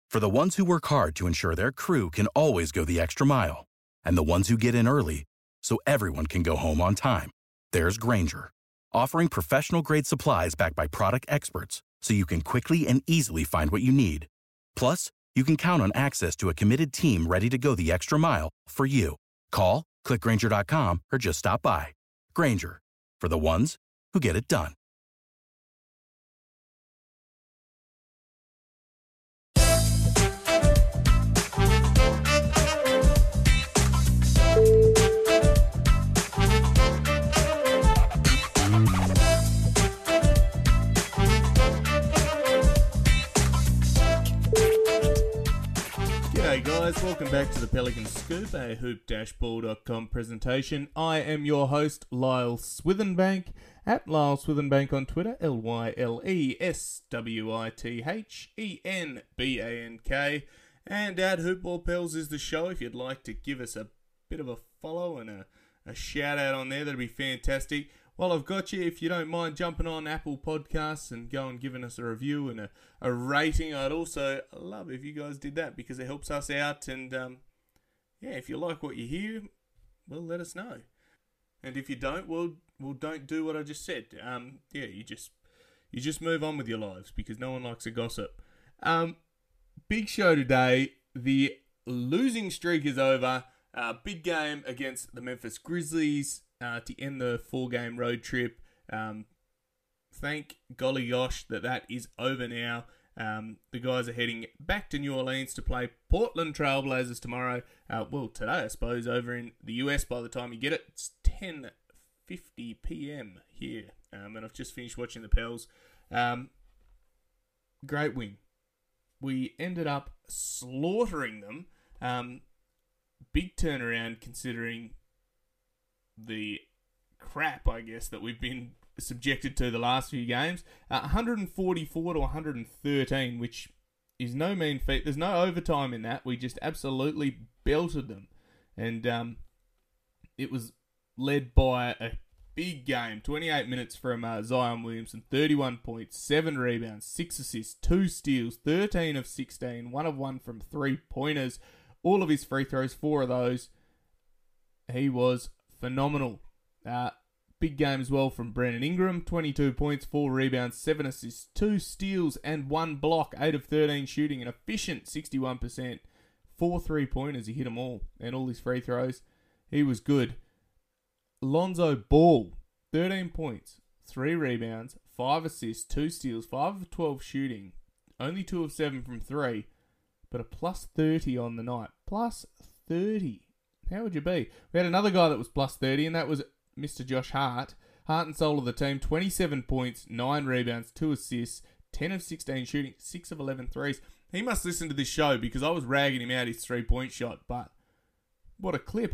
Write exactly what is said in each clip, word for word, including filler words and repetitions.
For the ones who work hard to ensure their crew can always go the extra mile, and the ones who get in early so everyone can go home on time, there's Grainger, offering professional-grade supplies backed by product experts so you can quickly and easily find what you need. Plus, you can count on access to a committed team ready to go the extra mile for you. Call, click Grainger dot com, or just stop by. Grainger, for the ones who get it done. G'day guys, welcome back to the Pelican Scoop, a hoop dash ball dot com presentation. I am your host, Lyle Swithenbank, at Lyle Swithenbank on Twitter, L Y L E S W I T H E N B A N K, and at Hoopball Pels is the show. If you'd like to give us a bit of a follow and a, a shout out on there, that'd be fantastic. While I've got you, if you don't mind jumping on Apple Podcasts and going and giving us a review and a, a rating, I'd also love if you guys did that because it helps us out. And um, yeah, if you like what you hear, well, let us know. And if you don't, well, well, don't do what I just said. Um, yeah, you just you just move on with your lives because no one likes a gossip. Um, big show today. The losing streak is over. Uh, big game against the Memphis Grizzlies. Uh, to end the four-game road trip. Um, thank golly gosh that that is over now. Um, the guys are heading back to New Orleans to play Portland Trailblazers tomorrow. Uh, well, today, I suppose, over in the U S by the time you get it. It's ten fifty p.m. here, um, and I've just finished watching the Pels. Um, great win. We ended up slaughtering them. Um, big turnaround considering the crap, I guess, that we've been subjected to the last few games. Uh, one forty-four to one thirteen, which is no mean feat. There's no overtime in that. We just absolutely belted them. And um, it was led by a big game. twenty-eight minutes from uh, Zion Williamson. thirty-one points, seven rebounds, six assists, two steals, thirteen of sixteen, one of one from three-pointers. All of his free throws, four of those. He was phenomenal. Uh, big game as well from Brandon Ingram. twenty-two points, four rebounds, seven assists, two steals, and one block. eight of thirteen shooting, an efficient sixty-one percent. Four three-pointers, he hit them all. And all his free throws. He was good. Lonzo Ball, thirteen points, three rebounds, five assists, two steals, five of twelve shooting. Only two of seven from three. But a plus thirty on the night. Plus thirty. How would you be? We had another guy that was plus thirty, and that was Mister Josh Hart. Heart and soul of the team, twenty-seven points, nine rebounds, two assists, ten of sixteen shooting, six of eleven threes. He must listen to this show because I was ragging him out his three-point shot, but what a clip.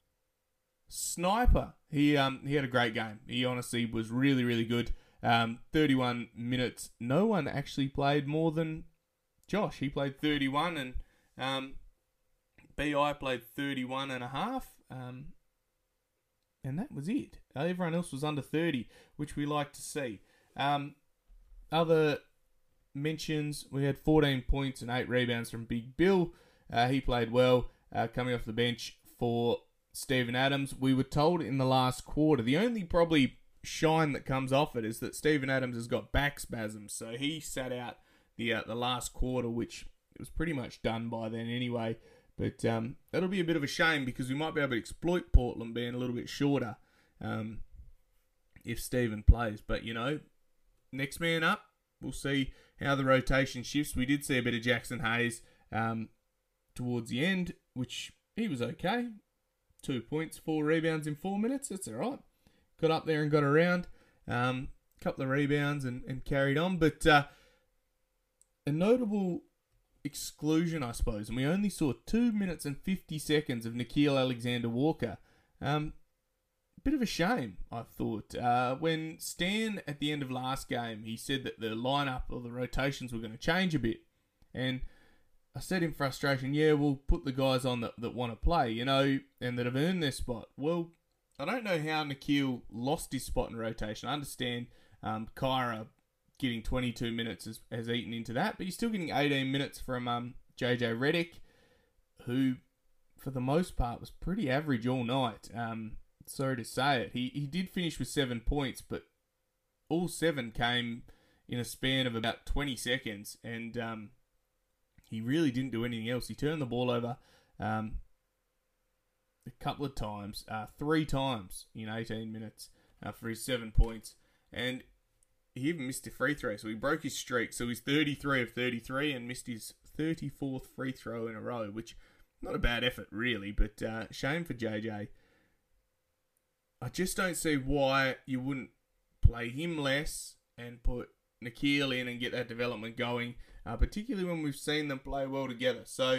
Sniper. He um he had a great game. He honestly was really, really good. Um, thirty-one minutes. No one actually played more than Josh. He played thirty-one, and um. B I played thirty-one and a half, um, and that was it. Everyone else was under thirty, which we like to see. Um, other mentions, we had fourteen points and eight rebounds from Big Bill. Uh, he played well, uh, coming off the bench for Steven Adams. We were told in the last quarter, the only probably shine that comes off it is that Steven Adams has got back spasms, so he sat out the uh, the last quarter, which it was pretty much done by then anyway. But um, that'll be a bit of a shame because we might be able to exploit Portland being a little bit shorter um, if Steven plays. But, you know, next man up, we'll see how the rotation shifts. We did see a bit of Jackson Hayes um, towards the end, which he was okay. Two points, four rebounds in four minutes. That's all right. Got up there and got around. Um, couple of rebounds and, and carried on. But uh, a notable exclusion, I suppose, and we only saw two minutes and fifty seconds of Nickeil Alexander-Walker. Um, bit of a shame, I thought. Uh, when Stan, at the end of last game, he said that the lineup or the rotations were going to change a bit. And I said in frustration, yeah, we'll put the guys on that, that want to play, you know, and that have earned their spot. Well, I don't know how Nickeil lost his spot in rotation. I understand um, Kyra getting twenty-two minutes has, has eaten into that, but he's still getting eighteen minutes from um, J J Redick, who for the most part was pretty average all night. Um, sorry to say it. He he did finish with seven points, but all seven came in a span of about twenty seconds, and um, he really didn't do anything else. He turned the ball over um, a couple of times, uh, three times in eighteen minutes uh, for his seven points, and he even missed a free throw, so he broke his streak. So he's thirty-three of thirty-three and missed his thirty-fourth free throw in a row, which not a bad effort really, but uh, shame for J J. I just don't see why you wouldn't play him less and put Nikhil in and get that development going, uh, particularly when we've seen them play well together. So,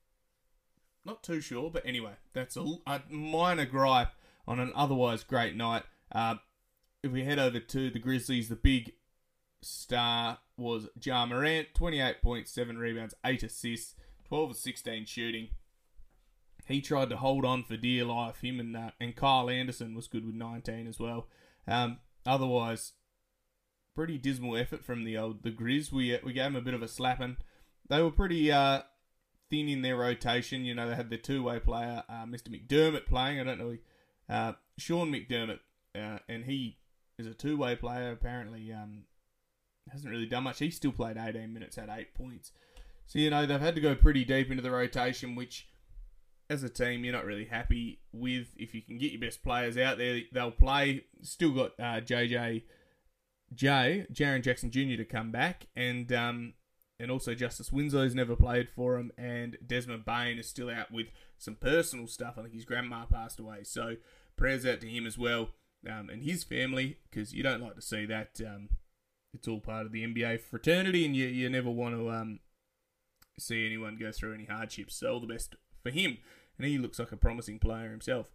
not too sure, but anyway, that's a, a minor gripe on an otherwise great night. Uh, if we head over to the Grizzlies, the big star was Ja Morant, twenty-eight points, seven rebounds, eight assists, twelve of sixteen shooting. He tried to hold on for dear life. Him and uh, and Kyle Anderson was good with nineteen as well. Um, otherwise, pretty dismal effort from the old the Grizz. We we gave them a bit of a slapping. They were pretty uh, thin in their rotation. You know, they had their two-way player, uh, Mister McDermott, playing. I don't know, uh, Sean McDermott, uh, and he is a two-way player. Apparently, um, hasn't really done much. He still played eighteen minutes, had eight points. So you know they've had to go pretty deep into the rotation, which, as a team, you're not really happy with. If you can get your best players out there, they'll play. Still got uh, J J. Jay, Jaren Jackson Junior to come back, and um, and also Justice Winslow's never played for him, and Desmond Bain is still out with some personal stuff. I think his grandma passed away, so prayers out to him as well, um, and his family, because you don't like to see that. Um, it's all part of the N B A fraternity, and you, you never want to um, see anyone go through any hardships, so all the best for him, and he looks like a promising player himself.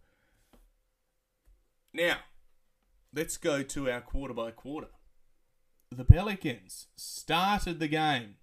Now, let's go to our quarter by quarter. The Pelicans started the game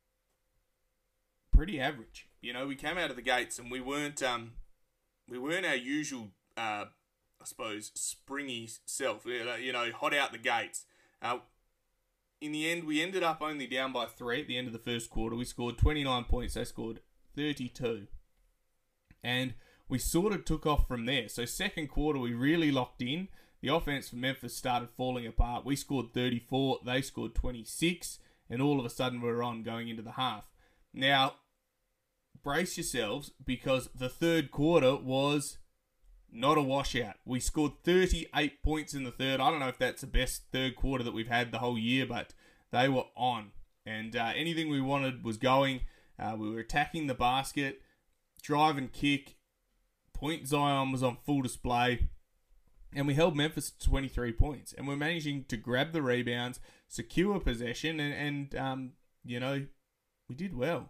pretty average. You know, we came out of the gates and we weren't um, we weren't our usual, uh, I suppose, springy self. You know, hot out the gates. Uh, in the end, we ended up only down by three at the end of the first quarter. We scored twenty-nine points. They scored thirty-two. And we sort of took off from there. So second quarter, we really locked in. The offense for Memphis started falling apart. We scored thirty-four. They scored twenty-six. And all of a sudden, we're on going into the half. Now, brace yourselves, because the third quarter was not a washout. We scored thirty-eight points in the third. I don't know if that's the best third quarter that we've had the whole year, but they were on. And uh, anything we wanted was going. Uh, we were attacking the basket, drive and kick. Point Zion was on full display. And we held Memphis to twenty-three points. And we're managing to grab the rebounds, secure possession, and, and um, you know, we did well.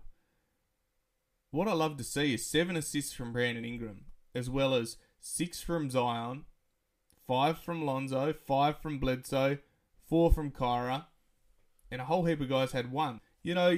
What I love to see is seven assists from Brandon Ingram, as well as six from Zion, five from Lonzo, five from Bledsoe, four from Kyra, and a whole heap of guys had one. You know,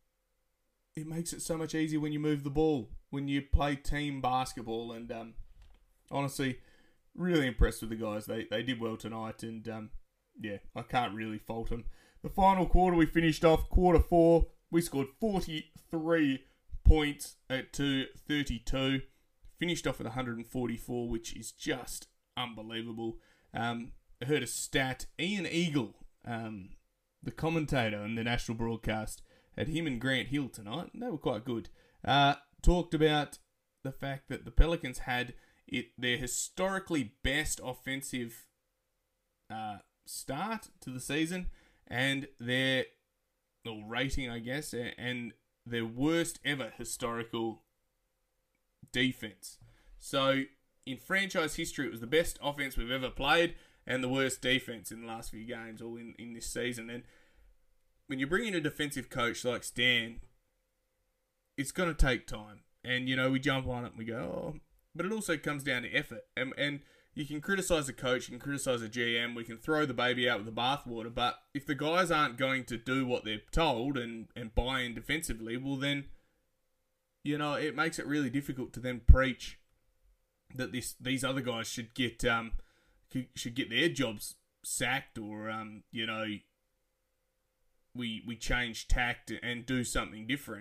it makes it so much easier when you move the ball, when you play team basketball, and um, honestly, really impressed with the guys. They they did well tonight, and um, yeah, I can't really fault them. The final quarter we finished off, quarter four, we scored forty-three points at two thirty-two. Finished off at one hundred forty-four, which is just unbelievable. Um, I heard a stat. Ian Eagle, um, the commentator on the national broadcast, had him and Grant Hill tonight, and they were quite good. Uh, talked about the fact that the Pelicans had it their historically best offensive uh, start to the season, and their or rating, I guess, and their worst ever historical defense. So, in franchise history, it was the best offense we've ever played and the worst defense in the last few games or in, in this season. And when you bring in a defensive coach like Stan, it's going to take time. And, you know, we jump on it and we go, oh, but it also comes down to effort. And, and you can criticize a coach, you can criticize a G M, we can throw the baby out with the bathwater, but if the guys aren't going to do what they're told and, and buy in defensively, well then, you know, it makes it really difficult to then preach that this these other guys should get um should get their jobs sacked, or um you know we we change tact and do something different.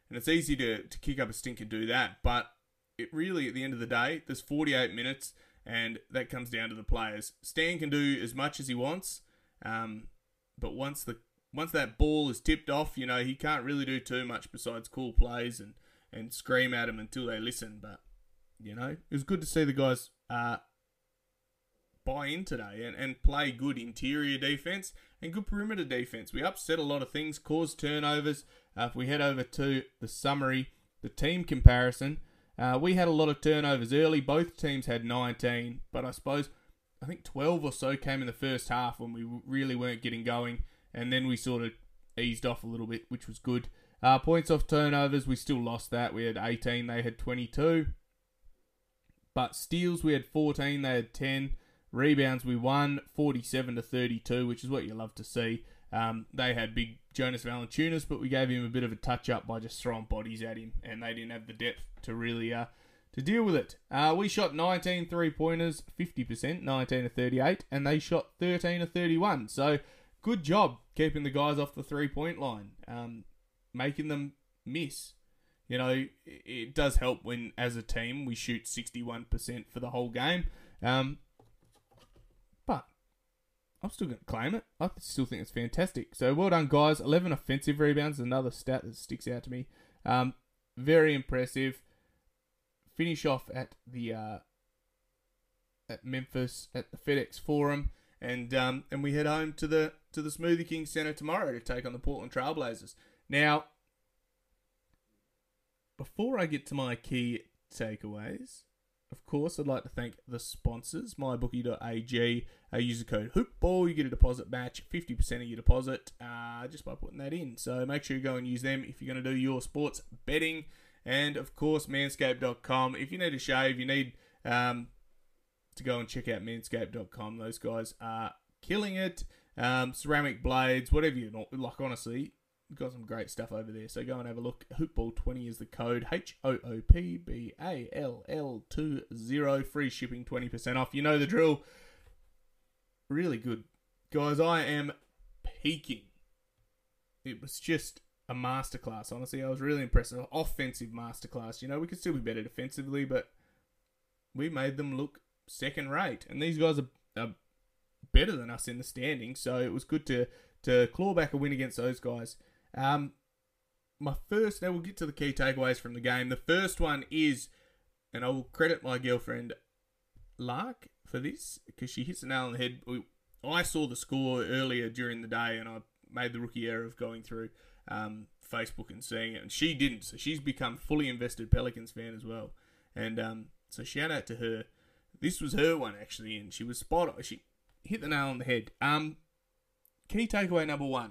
And it's easy to, to kick up a stink and do that. But it really, at the end of the day, there's forty-eight minutes, and that comes down to the players. Stan can do as much as he wants, um, but once the once that ball is tipped off, you know, he can't really do too much besides call plays and, and scream at them until they listen. But, you know, it was good to see the guys uh, buy in today and, and play good interior defence and good perimeter defence. We upset a lot of things, caused turnovers. Uh, if we head over to the summary, the team comparison, uh, we had a lot of turnovers early. Both teams had nineteen, but I suppose I think twelve or so came in the first half when we really weren't getting going, and then we sort of eased off a little bit, which was good. Uh, points off turnovers, we still lost that. We had eighteen, they had twenty-two. But steals, we had fourteen, they had ten. Rebounds, we won forty-seven to thirty-two, which is what you love to see. Um, they had big Jonas Valanciunas, but we gave him a bit of a touch-up by just throwing bodies at him, and they didn't have the depth to really uh, to deal with it. Uh, we shot nineteen three-pointers, fifty percent, nineteen to thirty-eight, and they shot thirteen to thirty-one. So, good job keeping the guys off the three-point line, um, making them miss. You know, it does help when, as a team, we shoot sixty-one percent for the whole game. Um, but I'm still going to claim it. I still think it's fantastic. So, well done, guys. eleven offensive rebounds, another stat that sticks out to me. Um, very impressive. Finish off at the uh, at Memphis at the FedEx Forum, and um, and we head home to the to the Smoothie King Center tomorrow to take on the Portland Trailblazers. Now, before I get to my key takeaways, of course, I'd like to thank the sponsors, my bookie dot a g. Uh, use the code HOOPBALL. You get a deposit match, fifty percent of your deposit, uh, just by putting that in. So make sure you go and use them if you're going to do your sports betting. And, of course, manscaped dot com. If you need a shave, you need um, to go and check out manscaped dot com. Those guys are killing it. Um, ceramic blades, whatever you like, honestly. Got some great stuff over there, so go and have a look. Hoopball twenty is the code, H O O P B A L L twenty, free shipping, twenty percent off. You know the drill. Really good. Guys, I am peaking. It was just a masterclass, honestly. I was really impressed. An offensive masterclass. You know, we could still be better defensively, but we made them look second rate. And these guys are, are better than us in the standings, so it was good to, to claw back a win against those guys. Um, my first, now we'll get to the key takeaways from the game. The first one is, and I will credit my girlfriend Lark for this, because she hits the nail on the head. We, I saw the score earlier during the day, and I made the rookie error of going through um, Facebook and seeing it, and she didn't, so she's become fully invested Pelicans fan as well. And um, so shout out to her. This was her one, actually, and she was spot on. She hit the nail on the head. Um, key takeaway number one.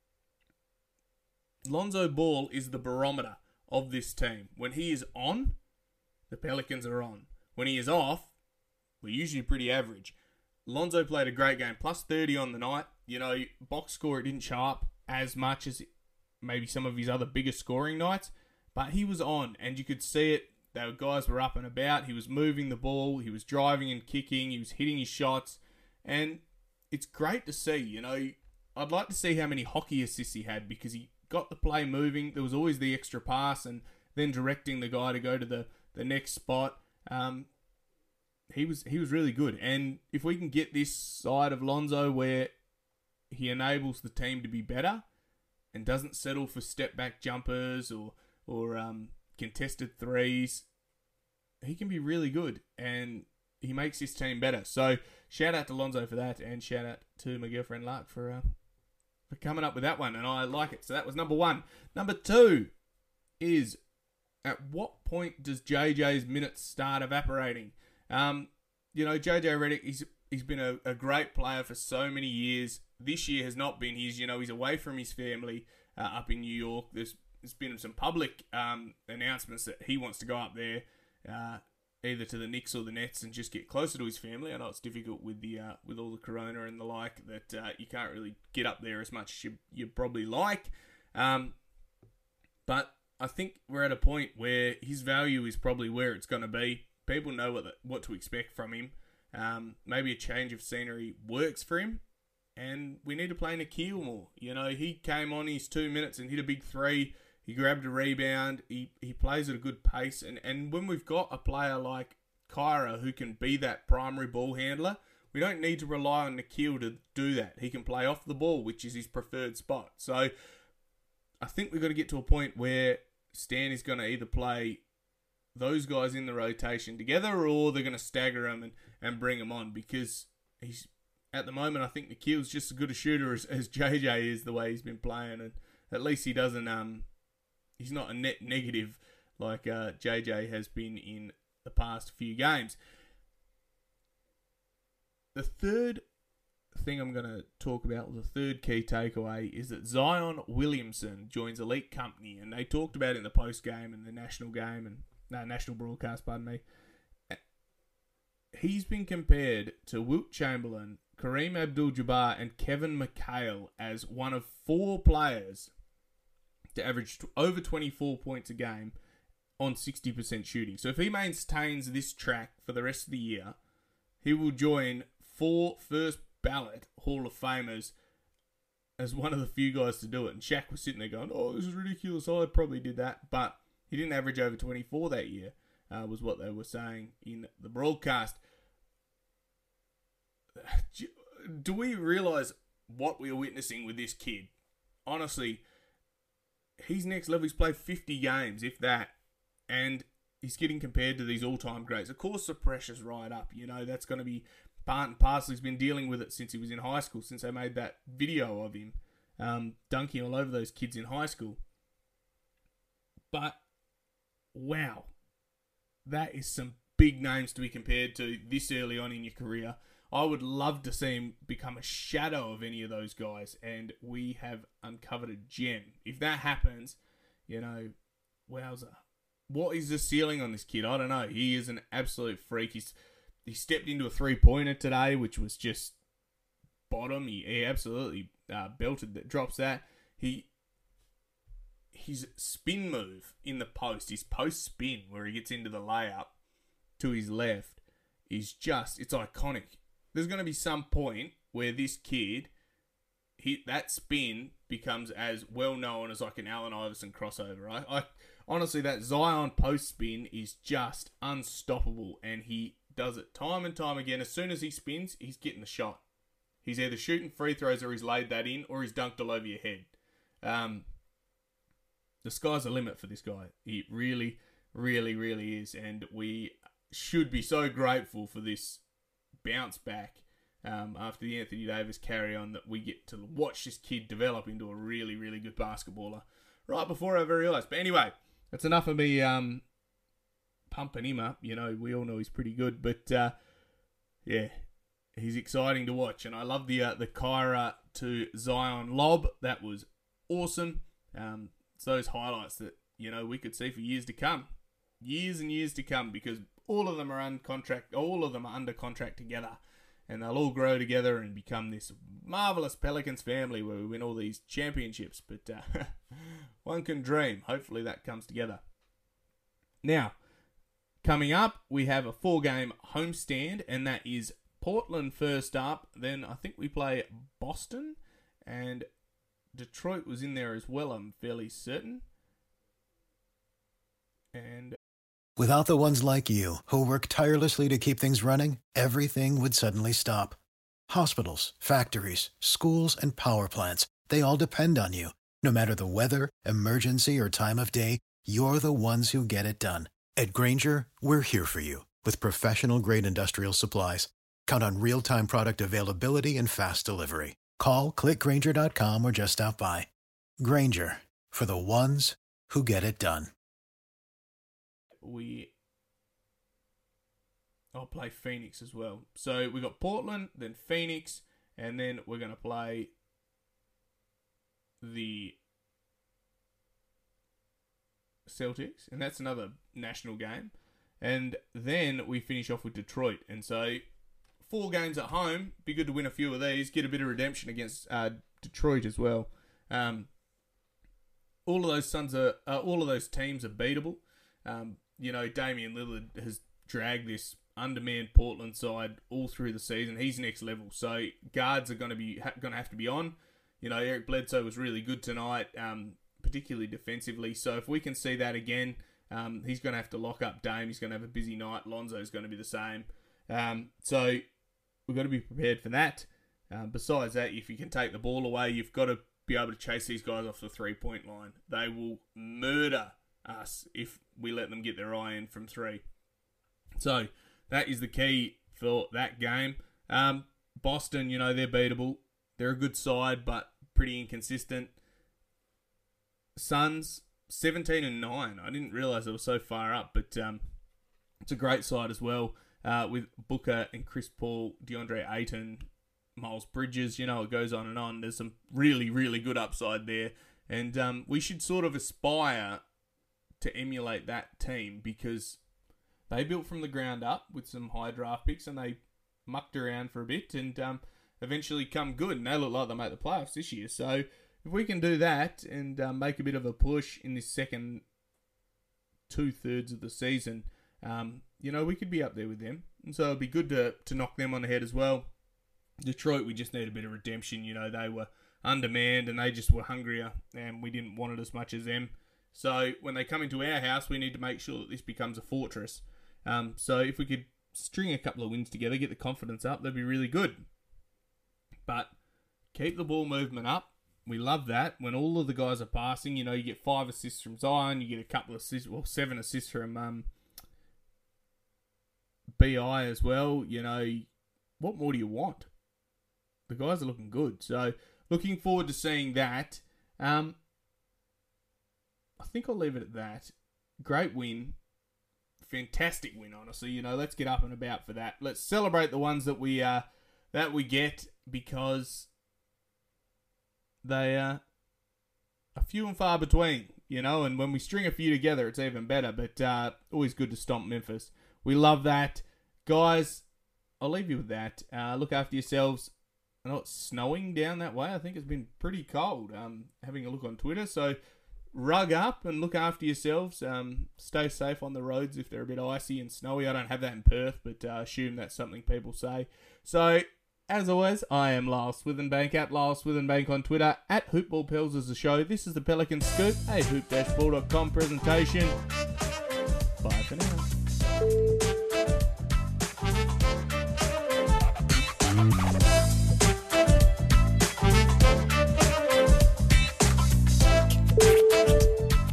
Lonzo Ball is the barometer of this team. When he is on, the Pelicans are on. When he is off, we're usually pretty average. Lonzo played a great game, plus thirty on the night. You know, box score, it didn't show up as much as maybe some of his other bigger scoring nights, but he was on, and you could see it. The guys were up and about. He was moving the ball. He was driving and kicking. He was hitting his shots, and it's great to see. You know, I'd like to see how many hockey assists he had, because he got the play moving. There was always the extra pass and then directing the guy to go to the, the next spot. Um, he was he was really good. And if we can get this side of Lonzo where he enables the team to be better and doesn't settle for step-back jumpers or, or um, contested threes, he can be really good. And he makes this team better. So shout out to Lonzo for that, and shout out to my girlfriend Lark for... Uh, for coming up with that one, and I like it. So that was number one. Number two is, at what point does J J's minutes start evaporating? Um, you know, J J Redick, he's he's been a, a great player for so many years. This year has not been his. You know, he's away from his family uh, up in New York. There's there's been some public um, announcements that he wants to go up there, uh, either to the Knicks or the Nets, and just get closer to his family. I know it's difficult with the uh, with all the corona and the like, that uh, you can't really get up there as much as you, you probably like. Um, but I think we're at a point where his value is probably where it's going to be. People know what the, what to expect from him. Um, maybe a change of scenery works for him, and we need to play Nikhil more. You know, he came on his two minutes and hit a big three. He grabbed a rebound. He he plays at a good pace. And, and when we've got a player like Kyra who can be that primary ball handler, we don't need to rely on Nikhil to do that. He can play off the ball, which is his preferred spot. So I think we've got to get to a point where Stan is going to either play those guys in the rotation together, or they're going to stagger them and, and bring them on, because he's at the moment, I think Nikhil's just as good a shooter as, as J J is the way he's been playing, and at least he doesn't, um, he's not a net negative like uh, J J has been in the past few games. The third thing I'm going to talk about, the third key takeaway, is that Zion Williamson joins Elite Company, and they talked about it in the post game and the national game and no national broadcast. Pardon me. He's been compared to Wilt Chamberlain, Kareem Abdul-Jabbar, and Kevin McHale as one of four players to average over twenty-four points a game on sixty percent shooting. So if he maintains this track for the rest of the year, he will join four first ballot Hall of Famers as one of the few guys to do it. And Shaq was sitting there going, oh, this is ridiculous. I probably did that. But he didn't average over twenty-four that year, uh, was what they were saying in the broadcast. Do we realise what we are witnessing with this kid? Honestly, he's next level. He's played fifty games, if that, and he's getting compared to these all-time greats. Of course, the pressure's right up. You know, that's going to be part and parcel. He's been dealing with it since he was in high school, since they made that video of him um, dunking all over those kids in high school. But, wow, that is some big names to be compared to this early on in your career. I would love to see him become a shadow of any of those guys, and we have uncovered a gem. If that happens, you know, wowza. What is the ceiling on this kid? I don't know. He is an absolute freak. He's, he stepped into a three-pointer today, which was just bottom. He, he absolutely uh, belted that, drops that. He His spin move in the post, his post spin, where he gets into the layup to his left, is just, it's iconic. There's going to be some point where this kid, he, that spin becomes as well known as like an Allen Iverson crossover, right? I, honestly, that Zion post spin is just unstoppable, and he does it time and time again. As soon as he spins, he's getting the shot. He's either shooting free throws, or he's laid that in, or he's dunked all over your head. Um, the sky's the limit for this guy. He really, really, really is, and we should be so grateful for this bounce back um, after the Anthony Davis carry on, that we get to watch this kid develop into a really, really good basketballer right before our very eyes. But anyway, that's enough of me um, pumping him up. You know, we all know he's pretty good, but uh, yeah, he's exciting to watch, and I love the uh, the Kyra to Zion lob. That was awesome. Um, it's those highlights that, you know, we could see for years to come, years and years to come, because all of them are on contract. All of them are under contract together, and they'll all grow together and become this marvelous Pelicans family where we win all these championships. But uh, one can dream. Hopefully that comes together. Now, coming up, we have a four-game homestand, and that is Portland first up. Then I think we play Boston, and Detroit was in there as well, I'm fairly certain. And without the ones like you, who work tirelessly to keep things running, everything would suddenly stop. Hospitals, factories, schools, and power plants, they all depend on you. No matter the weather, emergency, or time of day, you're the ones who get it done. At Grainger, we're here for you with professional-grade industrial supplies. Count on real-time product availability and fast delivery. Call, click Grainger dot com, or just stop by. Grainger, for the ones who get it done. We, I'll play Phoenix as well. So we got Portland, then Phoenix, and then we're going to play the Celtics, and that's another national game. And then we finish off with Detroit. And so four games at home, be good to win a few of these, get a bit of redemption against uh, Detroit as well. Um, all of those sons are, uh, all of those teams are beatable. Um, you know, Damian Lillard has dragged this undermanned Portland side all through the season. He's next level, so guards are going to be ha- going to have to be on. You know, Eric Bledsoe was really good tonight. Um, particularly defensively. So if we can see that again, um, he's going to have to lock up Dame. He's going to have a busy night. Lonzo's going to be the same. Um, so we've got to be prepared for that. Um, besides that, if you can take the ball away, you've got to be able to chase these guys off the three-point line. They will murder us if we let them get their eye in from three. So that is the key for that game. Um, Boston, you know, they're beatable. They're a good side, but pretty inconsistent. Suns, seventeen and nine. I didn't realise they were so far up, but um, it's a great side as well, uh, with Booker and Chris Paul, DeAndre Ayton, Miles Bridges. You know, it goes on and on. There's some really, really good upside there. And um, we should sort of aspire to emulate that team, because they built from the ground up with some high draft picks, and they mucked around for a bit and um, eventually come good. And they look like they make the playoffs this year. So if we can do that and um, make a bit of a push in this second two-thirds of the season, um, you know, we could be up there with them. And so it'd be good to, to knock them on the head as well. Detroit, we just need a bit of redemption. You know, they were undermanned and they just were hungrier, and we didn't want it as much as them. So when they come into our house, we need to make sure that this becomes a fortress. Um, so if we could string a couple of wins together, get the confidence up, that'd be really good. But keep the ball movement up. We love that. When all of the guys are passing, you know, you get five assists from Zion, you get a couple of assists, well, seven assists from um, B I as well. You know, what more do you want? The guys are looking good. So looking forward to seeing that. Um, I think I'll leave it at that. Great win. Fantastic win, honestly. You know, let's get up and about for that. Let's celebrate the ones that we uh, that we get, because they uh, are few and far between, you know, and when we string a few together, it's even better. But uh, always good to stomp Memphis. We love that. Guys, I'll leave you with that. Uh, look after yourselves. I know it's snowing down that way. I think it's been pretty cold, um, having a look on Twitter. So rug up and look after yourselves. Um, stay safe on the roads if they're a bit icy and snowy. I don't have that in Perth, but uh, assume that's something people say. So, as always, I am Lyle Swithenbank, at Lyle Swithenbank on Twitter, at Hoopball Pels is the show. This is the Pelican Scoop, a hoop dash ball dot com presentation. Bye for now.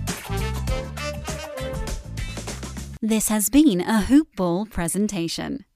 This has been a Hoop Ball presentation.